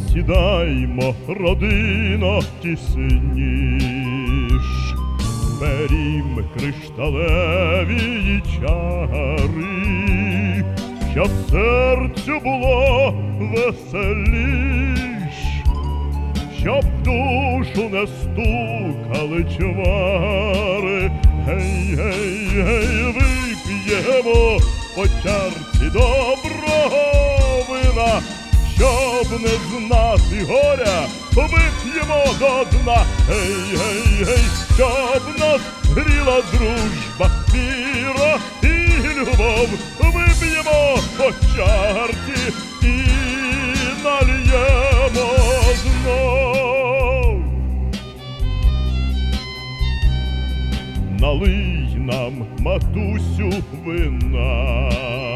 сідаймо, родино, тісніш, берім кришталеві чари, щоб серцю було веселіш, щоб в душу не стукали чвари. Гей, гей, гей, вип'ємо по чарці доброго вина, щоб не знати горя, вип'ємо до дна. Гей, гей, гей, щоб нас гріла дружба, віра і любов, вип'ємо по чарці і нальємо знов. Налий нам, матусю, вина,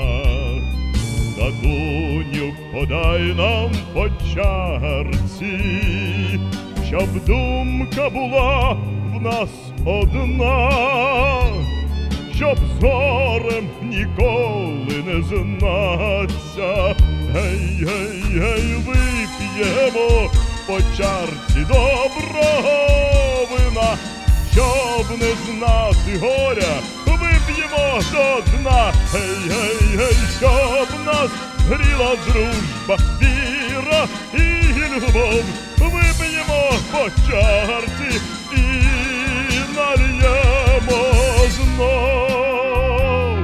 татуню, подай нам по чарці, щоб думка була в нас одна, щоб зорем ніколи не знаться. Гей, гей, гей, вип'ємо по чарці доброго вина, щоб не знати горя, вип'ємо до дна. Гей, гей, гей, щоб нас гріла дружба, віра і любов, вип'ємо по чарці і нальємо знов.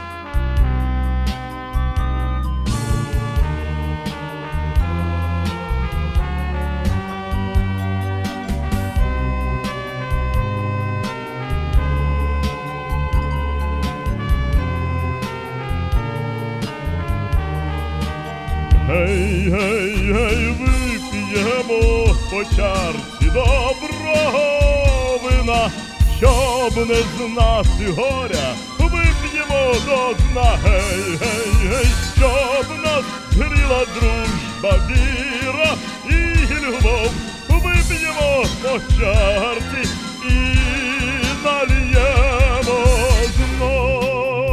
Гей, гей, гей, вип'ємо по чарці доброго вина, щоб не знати горя, вип'ємо до дна. Гей, гей, гей, щоб нас гріла дружба, віра і любов, вип'ємо по чарці і нальємо знов.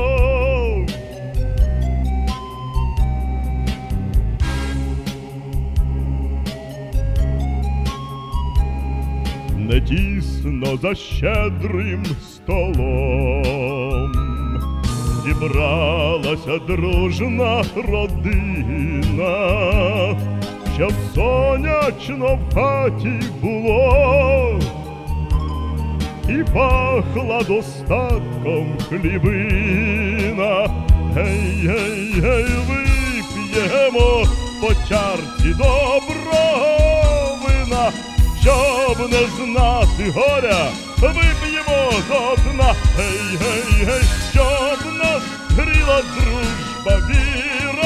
Не тісно за щедрим столом зібралася дружна родина, щоб сонячно в хаті було і пахла достатком хлібина. Гей, гей, гей, вип'ємо по чарці доброго вина, щоб не знати горя, вип'ємо до дна. Гей, гей, гей, щоб нас гріла дружба, віра